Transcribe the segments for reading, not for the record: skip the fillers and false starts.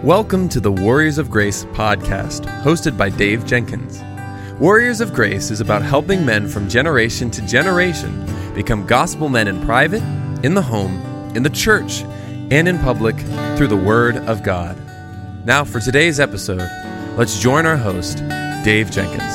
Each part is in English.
Welcome to the Warriors of Grace podcast, hosted by Dave Jenkins. Warriors of Grace is about helping men from generation to generation become gospel men in private, in the home, in the church, and in public through the Word of God. Now for today's episode, let's join our host, Dave Jenkins.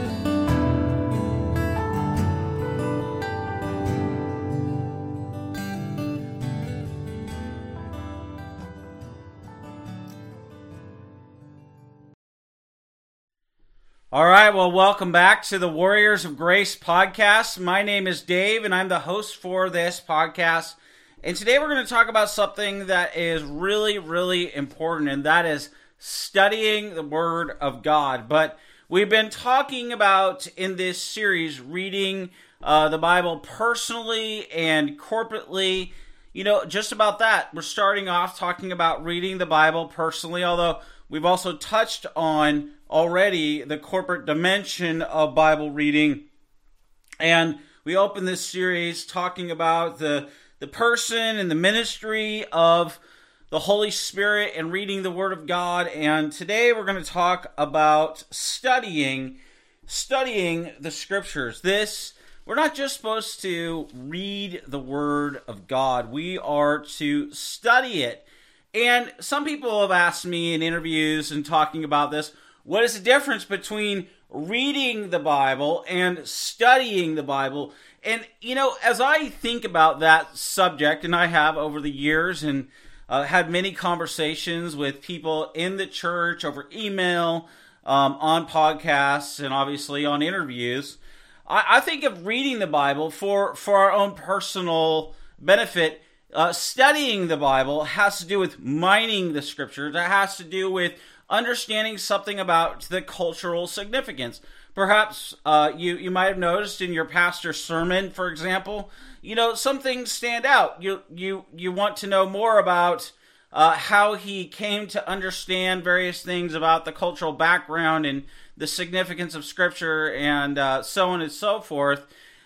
All right, well, welcome back to the Warriors of Grace podcast. My name is Dave, and I'm the host for this podcast. And today we're going to talk about something that is really, really important, and that is studying the Word of God. But we've been talking about, in this series, reading the Bible personally and corporately. You know, just about that. We're starting off talking about reading the Bible personally, although we've also touched on already the corporate dimension of Bible reading. And we opened this series talking about the person and the ministry of the Holy Spirit and reading the Word of God. And today we're going to talk about studying the Scriptures. We're not just supposed to read the Word of God. We are to study it. And some people have asked me in interviews and talking about this, what is the difference between reading the Bible and studying the Bible? And, you know, as I think about that subject, and I have over the years, and had many conversations with people in the church over email, on podcasts, and obviously on interviews, I think of reading the Bible for our own personal benefit. Studying the Bible has to do with mining the Scriptures. It has to do with understanding something about the cultural significance. Perhaps you might have noticed in your pastor's sermon, for example, you know, some things stand out. You want to know more about how he came to understand various things about the cultural background and the significance of Scripture and so on and so forth,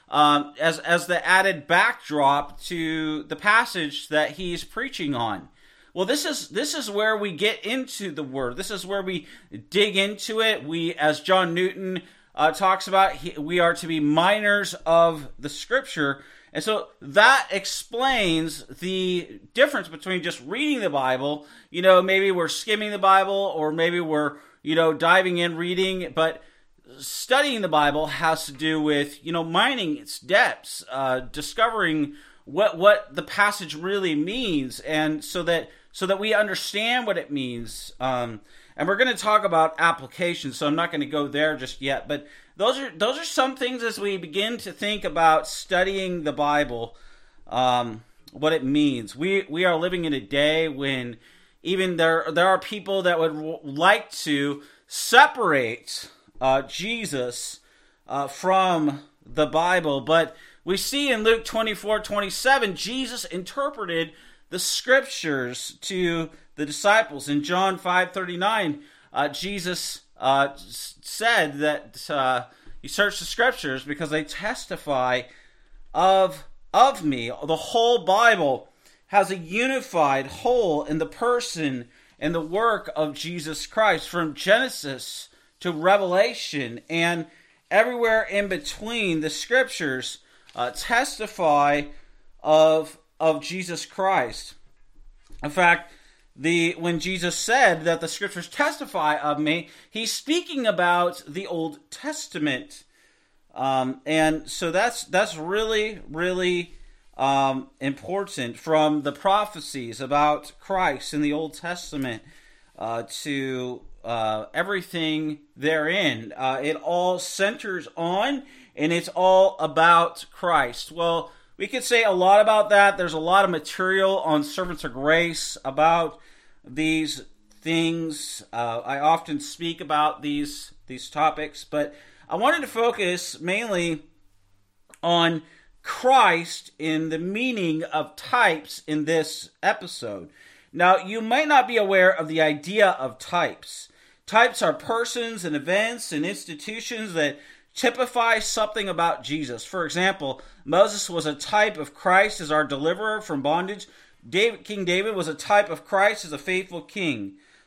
as the added backdrop to the passage that he's preaching on. Well, this is where we get into the Word. This is where we dig into it. We, as John Newton talks about, we are to be miners of the Scripture. And so that explains the difference between just reading the Bible. You know, maybe we're skimming the Bible, or maybe we're, you know, diving in, reading. But studying the Bible has to do with, you know, mining its depths, discovering what the passage really means, and so that we understand what it means. And we're going to talk about applications, so I'm not going to go there just yet. But those are some things as we begin to think about studying the Bible, what it means. We are living in a day when even there are people that would like to separate Jesus from the Bible, but we see in Luke 24:27, Jesus interpreted the Scriptures to the disciples. In John 5:39, Jesus said that you search the Scriptures because they testify of me. The whole Bible has a unified whole in the person and the work of Jesus Christ, from Genesis to Revelation, and everywhere in between. The Scriptures testify of Jesus Christ. In fact, when Jesus said that the Scriptures testify of me, he's speaking about the Old Testament, and so that's really, really important, from the prophecies about Christ in the Old Testament to everything therein. It all centers on, and it's all about Christ. Well, we could say a lot about that. There's a lot of material on Servants of Grace about these things. I often speak about these topics, but I wanted to focus mainly on Christ in the meaning of types in this episode. Now, you might not be aware of the idea of types. Types are persons and events and institutions that typify something about Jesus. For example, Moses was a type of Christ as our deliverer from bondage. King David was a type of Christ as a faithful king.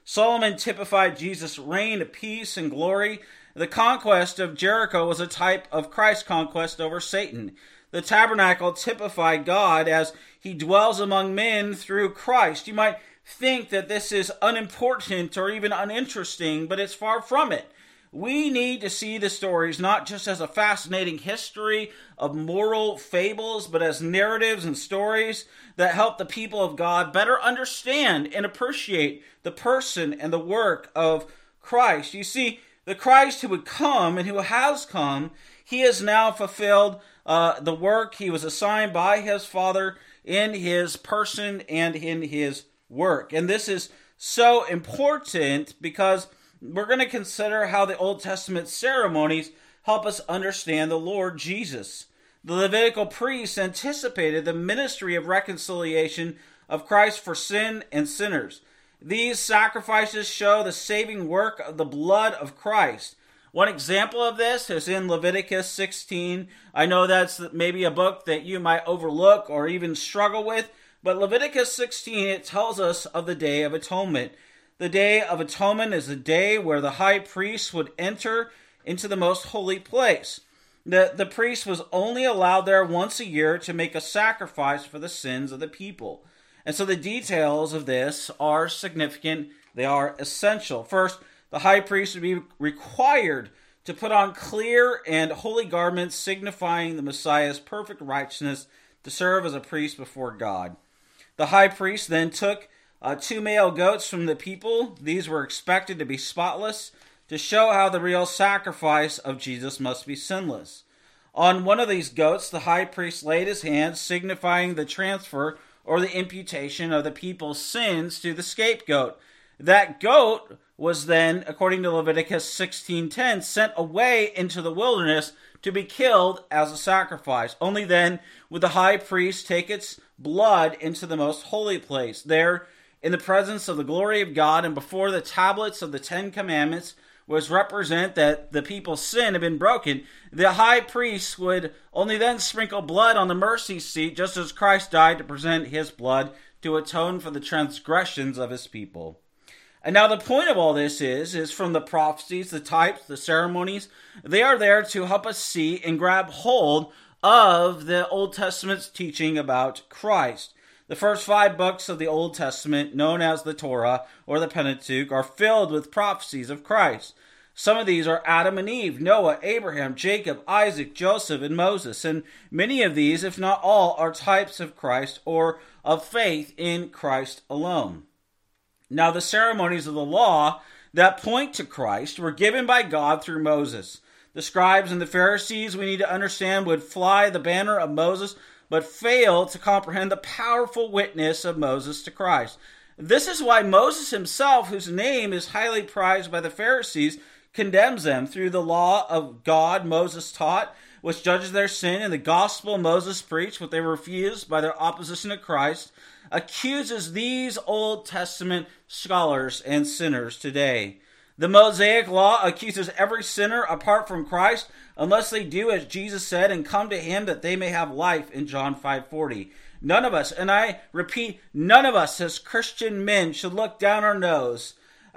Solomon typified Jesus' reign of peace and glory. The conquest of Jericho was a type of Christ's conquest over Satan. The tabernacle typified God as he dwells among men through Christ. You might think that this is unimportant or even uninteresting, but it's far from it. We need to see the stories not just as a fascinating history of moral fables, but as narratives and stories that help the people of God better understand and appreciate the person and the work of Christ. You see, the Christ who would come and who has come, he has now fulfilled the work he was assigned by his Father in his person and in his work. And this is so important because we're going to consider how the Old Testament ceremonies help us understand the Lord Jesus. The Levitical priests anticipated the ministry of reconciliation of Christ for sin and sinners. These sacrifices show the saving work of the blood of Christ. One example of this is in Leviticus 16. I know that's maybe a book that you might overlook or even struggle with, but Leviticus 16, it tells us of the Day of Atonement. The Day of Atonement is a day where the high priest would enter into the most holy place. The priest was only allowed there once a year to make a sacrifice for the sins of the people. And so the details of this are significant. They are essential. First, the high priest would be required to put on clear and holy garments signifying the Messiah's perfect righteousness to serve as a priest before God. The high priest then took 2 male goats from the people. These were expected to be spotless to show how the real sacrifice of Jesus must be sinless. On one of these goats, the high priest laid his hand, signifying the transfer or the imputation of the people's sins to the scapegoat. That goat was then, according to Leviticus 16:10, sent away into the wilderness to be killed as a sacrifice. Only then would the high priest take its blood into the most holy place. There, in the presence of the glory of God and before the tablets of the 10 Commandments, was represent that the people's sin had been broken. The high priest would only then sprinkle blood on the mercy seat, just as Christ died to present his blood to atone for the transgressions of his people. And now the point of all this is from the prophecies, the types, the ceremonies, they are there to help us see and grab hold of the Old Testament's teaching about Christ. The first 5 books of the Old Testament, known as the Torah or the Pentateuch, are filled with prophecies of Christ. Some of these are Adam and Eve, Noah, Abraham, Jacob, Isaac, Joseph, and Moses. And many of these, if not all, are types of Christ or of faith in Christ alone. Now, the ceremonies of the law that point to Christ were given by God through Moses. The scribes and the Pharisees, we need to understand, would fly the banner of Moses, but fail to comprehend the powerful witness of Moses to Christ. This is why Moses himself, whose name is highly prized by the Pharisees, condemns them. Through the law of God Moses taught, which judges their sin, and the gospel Moses preached, what they refused by their opposition to Christ, accuses these Old Testament scholars and sinners today. The Mosaic law accuses every sinner apart from Christ, unless they do as Jesus said and come to him that they may have life in John 5:40. None of us, and I repeat, none of us as Christian men should look down our nose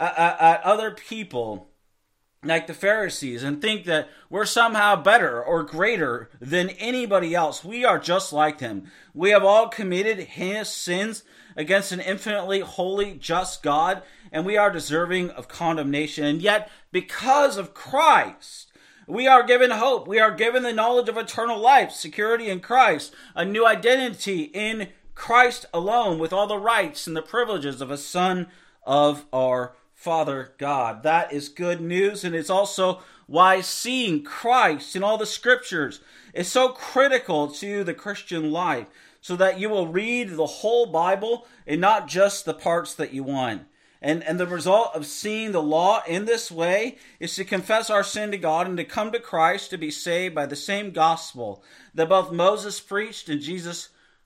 at other people like the Pharisees and think that we're somehow better or greater than anybody else. We are just like them. We have all committed heinous sins against an infinitely holy, just God, and we are deserving of condemnation. And yet, because of Christ, we are given hope. We are given the knowledge of eternal life, security in Christ, a new identity in Christ alone, with all the rights and the privileges of a son of our Father God. That is good news, and it's also why seeing Christ in all the scriptures is so critical to the Christian life, so that you will read the whole Bible and not just the parts that you want. And the result of seeing the law in this way is to confess our sin to God and to come to Christ to be saved by the same gospel that both Moses preached and Jesus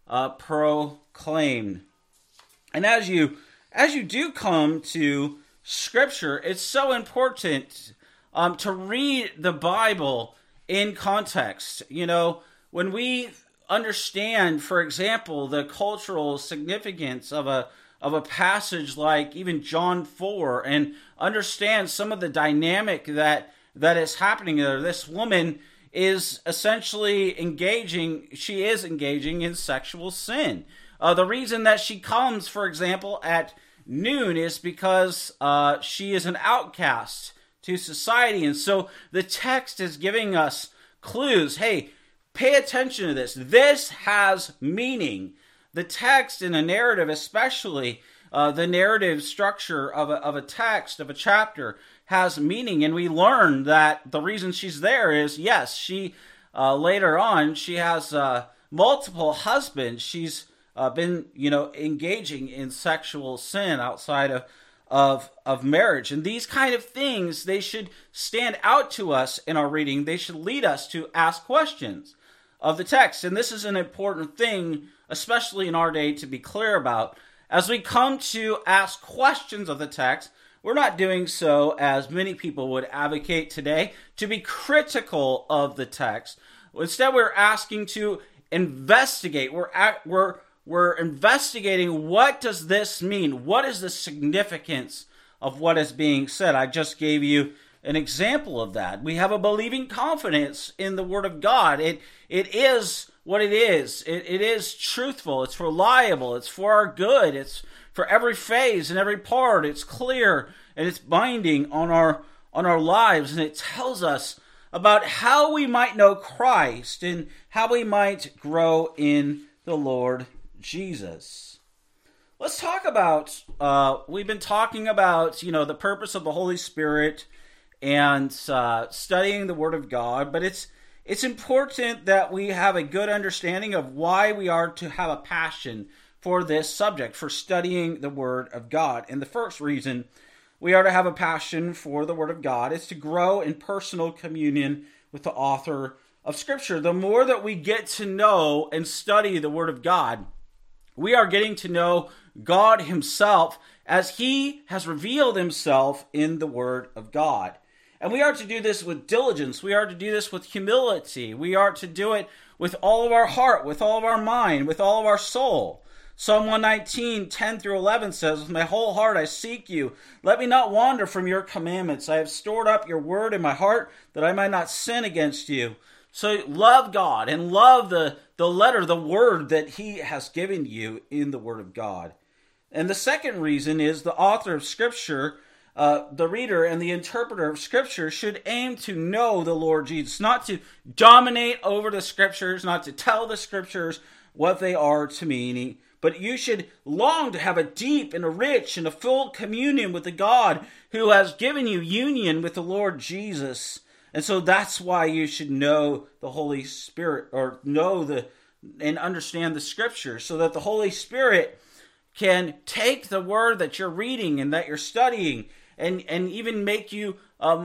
proclaimed. And as you do come to Scripture, it's so important to read the Bible in context. You know, when we understand, for example, the cultural significance of of a passage like even John 4 and understand some of the dynamic that is happening there. This woman is essentially engaging in sexual sin. The reason that she comes, for example, at noon is because she is an outcast to society. And so the text is giving us clues. Hey, pay attention to this. This has meaning. The text in a narrative, especially the narrative structure of a text, of a chapter, has meaning. And we learn that the reason she's there is, yes, she later on, she has multiple husbands. She's been, engaging in sexual sin outside of marriage. And these kind of things, they should stand out to us in our reading. They should lead us to ask questions of the text. And this is an important thing, especially in our day, to be clear about. As we come to ask questions of the text, we're not doing so, as many people would advocate today, to be critical of the text. Instead, we're asking to investigate. We're investigating, what does this mean? What is the significance of what is being said? I just gave you an example of that. We have a believing confidence in the Word of God. It is what it is. It is truthful. It's reliable. It's for our good. It's for every phase and every part. It's clear and it's binding on our lives. And it tells us about how we might know Christ and how we might grow in the Lord Jesus. Let's talk about, we've been talking about, the purpose of the Holy Spirit and studying the Word of God, but it's important that we have a good understanding of why we are to have a passion for this subject, for studying the Word of God. And the first reason we are to have a passion for the Word of God is to grow in personal communion with the author of Scripture. The more that we get to know and study the Word of God, we are getting to know God Himself as He has revealed Himself in the Word of God. And we are to do this with diligence. We are to do this with humility. We are to do it with all of our heart, with all of our mind, with all of our soul. Psalm 119, 10 through 11 says, "With my whole heart I seek you. Let me not wander from your commandments. I have stored up your word in my heart that I might not sin against you." So love God and love the letter, the word that He has given you in the Word of God. And the second reason is the author of Scripture, the reader and the interpreter of Scripture should aim to know the Lord Jesus, not to dominate over the Scriptures, not to tell the Scriptures what they are to mean, but you should long to have a deep and a rich and a full communion with the God who has given you union with the Lord Jesus. And so that's why you should know the Holy Spirit, or know and understand the Scripture, so that the Holy Spirit can take the word that you're reading and that you're studying and even make you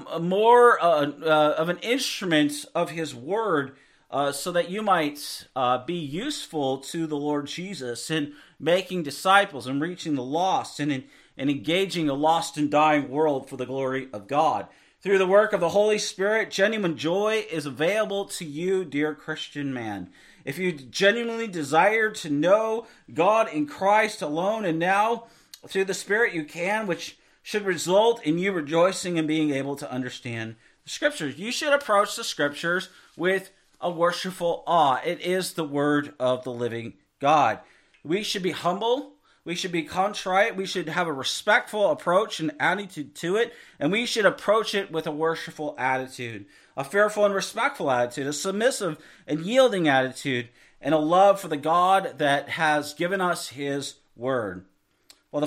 more of an instrument of His word, so that you might be useful to the Lord Jesus in making disciples and reaching the lost and engaging a lost and dying world for the glory of God. Through the work of the Holy Spirit, genuine joy is available to you, dear Christian man. If you genuinely desire to know God in Christ alone, and now through the Spirit you can, which should result in you rejoicing and being able to understand the Scriptures. You should approach the Scriptures with a worshipful awe. It is the Word of the living God. We should be humble. We should be contrite. We should have a respectful approach and attitude to it. And we should approach it with a worshipful attitude, a fearful and respectful attitude, a submissive and yielding attitude, and a love for the God that has given us His Word. Well, the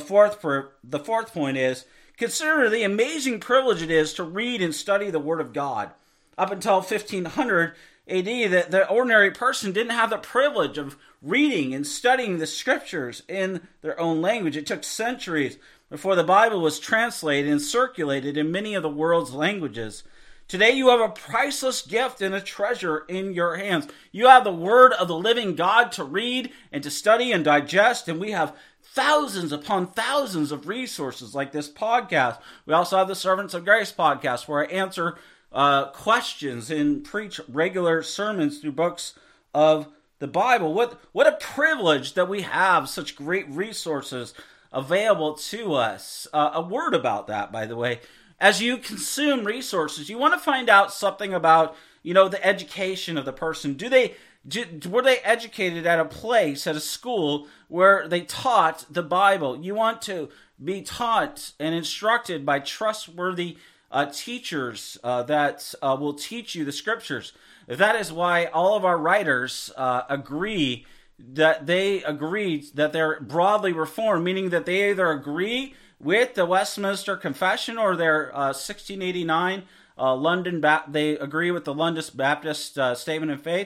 fourth point is, consider the amazing privilege it is to read and study the Word of God. Up until 1500 AD, the ordinary person didn't have the privilege of reading and studying the Scriptures in their own language. It took centuries before the Bible was translated and circulated in many of the world's languages. Today you have a priceless gift and a treasure in your hands. You have the Word of the living God to read and to study and digest, and we have thousands upon thousands of resources like this podcast. We also have the Servants of Grace podcast, where I answer questions and preach regular sermons through books of the Bible. What a privilege that we have such great resources available to us. A word about that, by the way. As you consume resources, you want to find out something about, the education of the person. Were they educated at a place, at a school, where they taught the Bible? You want to be taught and instructed by trustworthy teachers that will teach you the Scriptures. That is why all of our writers agree that they're broadly Reformed, meaning that they either agree with the Westminster Confession or their 1689 they agree with the London Baptist Statement of Faith,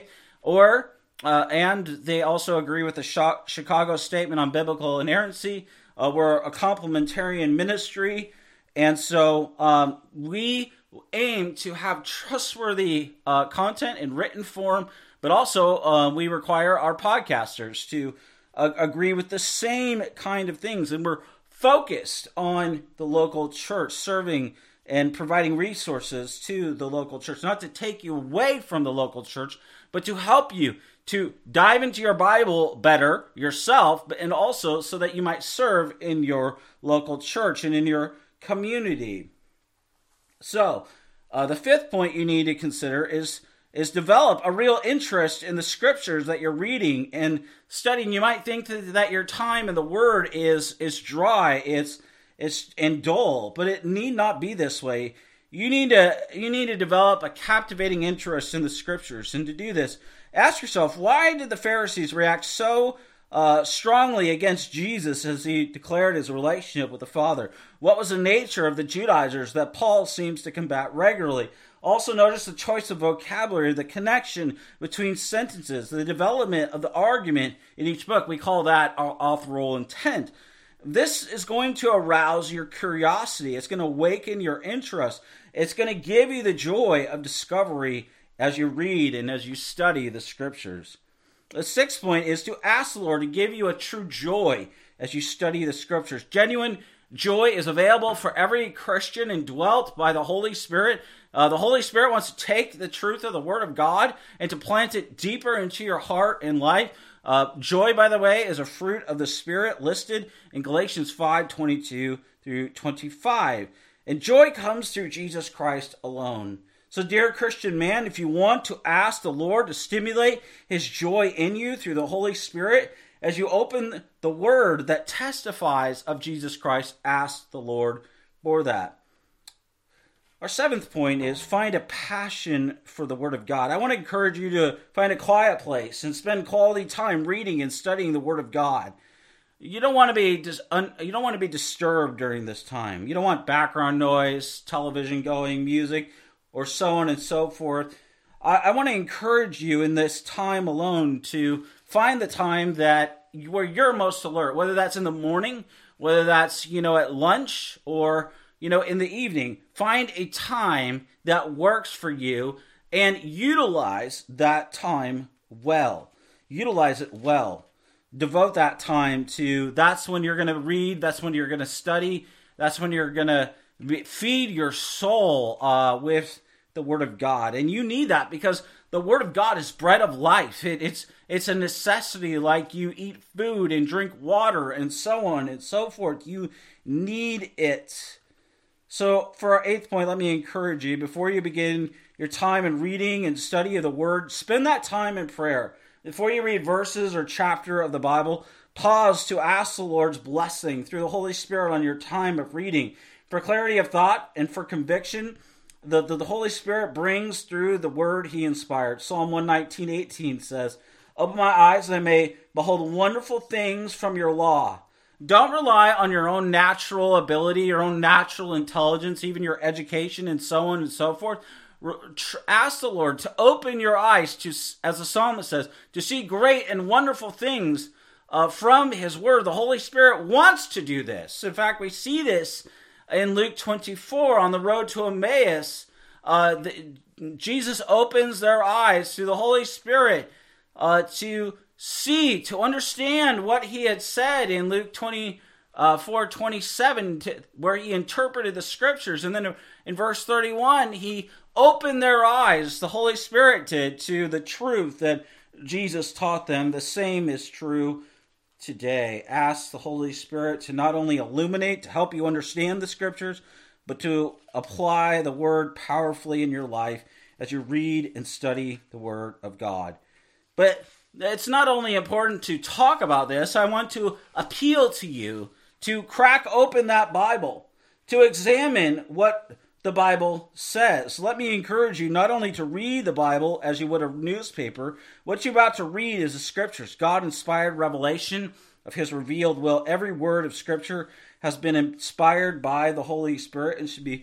and they also agree with the Chicago Statement on Biblical Inerrancy. We're a complementarian ministry, and so we aim to have trustworthy content in written form, but also we require our podcasters to agree with the same kind of things, and we're focused on the local church, serving and providing resources to the local church, not to take you away from the local church, but to help you to dive into your Bible better yourself, and also so that you might serve in your local church and in your community. So, the fifth point you need to consider is develop a real interest in the Scriptures that you're reading and studying. You might think that your time in the Word is dry, it's and dull, but it need not be this way. You need to develop a captivating interest in the Scriptures, and to do this, ask yourself, why did the Pharisees react so strongly against Jesus as he declared his relationship with the Father? What was the nature of the Judaizers that Paul seems to combat regularly? Also notice the choice of vocabulary, the connection between sentences, the development of the argument in each book. We call that our authorial intent. This is going to arouse your curiosity. It's going to awaken your interest. It's going to give you the joy of discovery as you read and as you study the Scriptures. The sixth point is to ask the Lord to give you a true joy as you study the Scriptures. Genuine joy is available for every Christian and dwelt by the Holy Spirit. The Holy Spirit wants to take the truth of the Word of God and to plant it deeper into your heart and life. Joy, by the way, is a fruit of the Spirit listed in Galatians 5:22 through 25. And joy comes through Jesus Christ alone. So, dear Christian man, if you want to ask the Lord to stimulate his joy in you through the Holy Spirit, as you open the Word that testifies of Jesus Christ, ask the Lord for that. Our seventh point is find a passion for the Word of God. I want to encourage you to find a quiet place and spend quality time reading and studying the Word of God. You don't want to be disturbed during this time. You don't want background noise, television going, music, or so on and so forth. I want to encourage you in this time alone to find the time where you're most alert, whether that's in the morning, whether that's at lunch, or in the evening. Find a time that works for you and utilize that time well. Utilize it well. Devote that time to, that's when you're going to read, that's when you're going to study, that's when you're going to feed your soul with the Word of God. And you need that because the Word of God is bread of life. It's a necessity like you eat food and drink water and so on and so forth. You need it. So for our eighth point, let me encourage you, before you begin your time in reading and study of the Word, spend that time in prayer. Before you read verses or chapter of the Bible, pause to ask the Lord's blessing through the Holy Spirit on your time of reading. For clarity of thought and for conviction, the Holy Spirit brings through the Word He inspired. Psalm 119:18 says, "Open my eyes that I may behold wonderful things from your law." Don't rely on your own natural ability, your own natural intelligence, even your education and so on and so forth. Ask the Lord to open your eyes to, as the psalmist says, to see great and wonderful things from His Word. The Holy Spirit wants to do this. In fact, we see this in Luke 24 on the road to Emmaus. Jesus opens their eyes through the Holy Spirit to see, to understand what He had said in Luke 24:27, where He interpreted the Scriptures. And then in verse 31, He opened their eyes, the Holy Spirit did, to the truth that Jesus taught them. The same is true today. Ask the Holy Spirit to not only illuminate, to help you understand the Scriptures, but to apply the Word powerfully in your life as you read and study the Word of God. But it's not only important to talk about this, I want to appeal to you to crack open that Bible, to examine what the Bible says. Let me encourage you not only to read the Bible as you would a newspaper. What you're about to read is the Scriptures, God-inspired revelation of His revealed will. Every word of Scripture has been inspired by the Holy Spirit and should be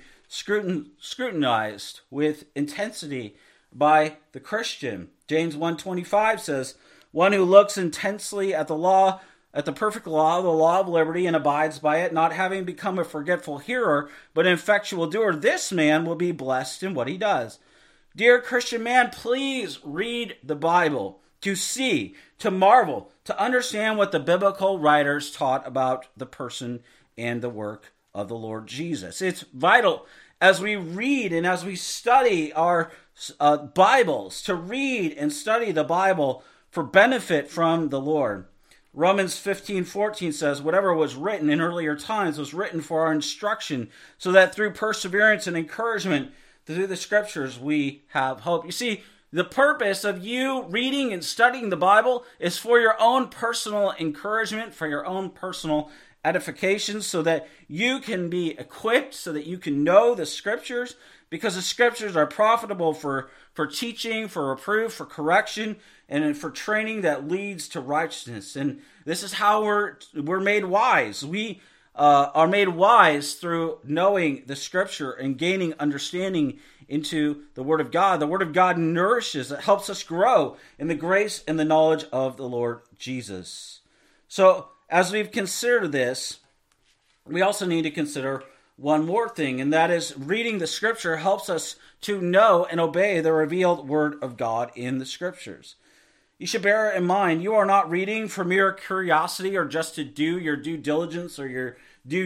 scrutinized with intensity by the Christian. James 1:25 says, "One who looks intensely at the law, at the perfect law, the law of liberty, and abides by it, not having become a forgetful hearer, but an effectual doer, this man will be blessed in what he does." Dear Christian man, please read the Bible to see, to marvel, to understand what the biblical writers taught about the person and the work of the Lord Jesus. It's vital as we read and as we study our Bibles, to read and study the Bible for benefit from the Lord. Romans 15:14 says, "Whatever was written in earlier times was written for our instruction, so that through perseverance and encouragement through the Scriptures we have hope." You see, the purpose of you reading and studying the Bible is for your own personal encouragement, for your own personal edification, so that you can be equipped, so that you can know the Scriptures, because the Scriptures are profitable for teaching, for reproof, for correction, and for training that leads to righteousness. And this is how we're made wise. We are made wise through knowing the Scripture and gaining understanding into the Word of God. The Word of God nourishes, it helps us grow in the grace and the knowledge of the Lord Jesus. So, as we've considered this, we also need to consider one more thing, and that is reading the Scripture helps us to know and obey the revealed Word of God in the Scriptures. You should bear in mind, you are not reading for mere curiosity or just to do your due diligence or your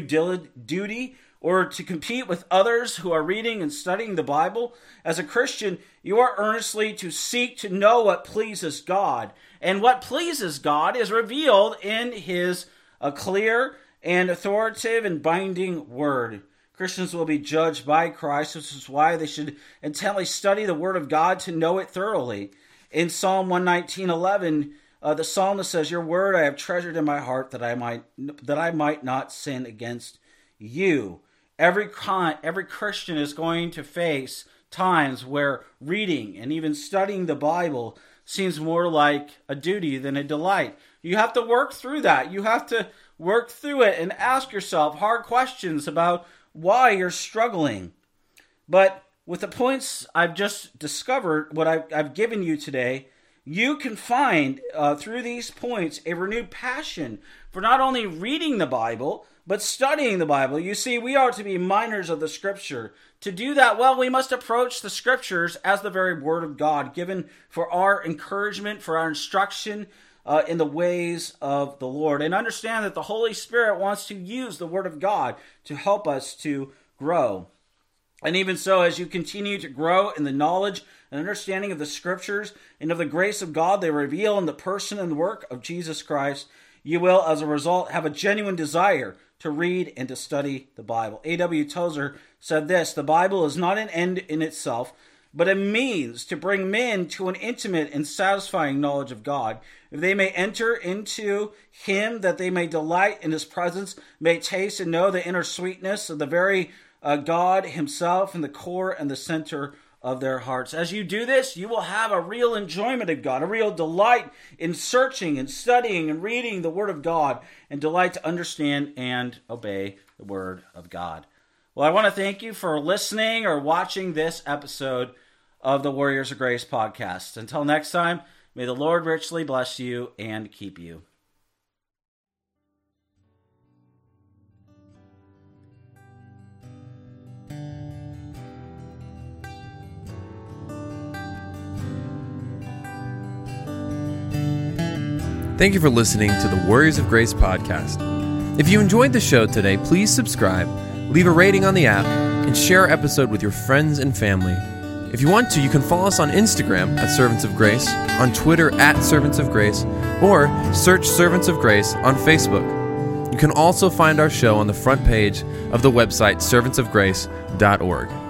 duty or to compete with others who are reading and studying the Bible. As a Christian, you are earnestly to seek to know what pleases God. And what pleases God is revealed in His clear and authoritative and binding Word. Christians will be judged by Christ. This is why they should intently study the Word of God to know it thoroughly. In Psalm 119:11, the psalmist says, "Your word I have treasured in my heart that I might not sin against you." Every Christian is going to face times where reading and even studying the Bible seems more like a duty than a delight. You have to work through that. You have to work through it and ask yourself hard questions about why you're struggling. But with the points I've just discovered, what I've given you today, you can find through these points a renewed passion for not only reading the Bible, but studying the Bible. You see, we are to be miners of the Scripture. To do that well, we must approach the Scriptures as the very Word of God, given for our encouragement, for our instruction in the ways of the Lord. And understand that the Holy Spirit wants to use the Word of God to help us to grow. And even so, as you continue to grow in the knowledge and understanding of the Scriptures and of the grace of God they reveal in the person and work of Jesus Christ, you will, as a result, have a genuine desire to read and to study the Bible. A.W. Tozer said this, "The Bible is not an end in itself, but a means to bring men to an intimate and satisfying knowledge of God. If they may enter into Him, that they may delight in His presence, may taste and know the inner sweetness of the very God Himself in the core and the center of their hearts." As you do this, you will have a real enjoyment of God, a real delight in searching and studying and reading the Word of God, and delight to understand and obey the Word of God. Well, I want to thank you for listening or watching this episode of the Warriors of Grace podcast. Until next time, may the Lord richly bless you and keep you. Thank you for listening to the Warriors of Grace podcast. If you enjoyed the show today, please subscribe, leave a rating on the app, and share our episode with your friends and family. If you want to, you can follow us on Instagram at Servants of Grace, on Twitter at Servants of Grace, or search Servants of Grace on Facebook. You can also find our show on the front page of the website servantsofgrace.org.